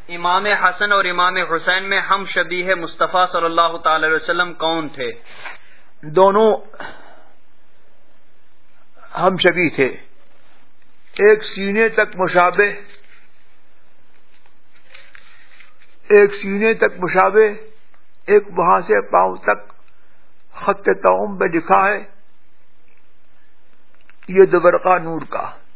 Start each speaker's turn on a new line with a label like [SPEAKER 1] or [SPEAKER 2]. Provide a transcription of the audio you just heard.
[SPEAKER 1] इमाम हसन और इमाम हुसैन में हम शबीह मुस्तफ़ा सल्लल्लाहु ताला अलैहि वसल्लम कौन थे?
[SPEAKER 2] दोनों हम शबी थे। एक सीने तक मुशाबे, एक वहां से पांव तक खत तौम पे लिखा है, ये दुबरका नूर का।